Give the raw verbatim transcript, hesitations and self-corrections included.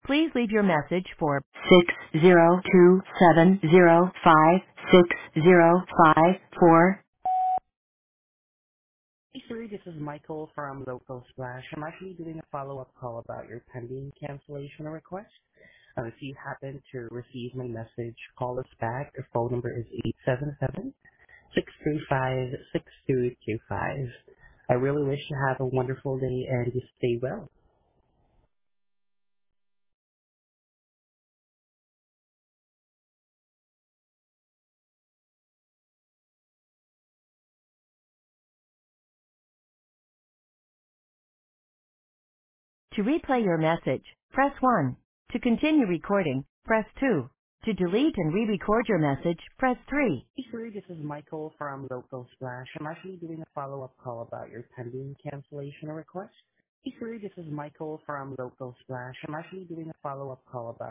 Please leave your message for six zero two seven zero five six zero five four. Hey, sir, this is Michael from Local Splash. I'm actually doing a follow-up call about your pending cancellation request. Uh, if you happen to receive my message, call us back. Our phone number is eight seven seven, six three five, six two two five. I really wish you have a wonderful day and you stay well. To replay your message, press one. To continue recording, press two. To delete and re-record your message, press three. Hey, sir, this is Michael from Local Splash. I'm actually doing a follow-up call about your pending cancellation request. Hey, sir, this is Michael from Local Splash. I'm actually doing a follow-up call about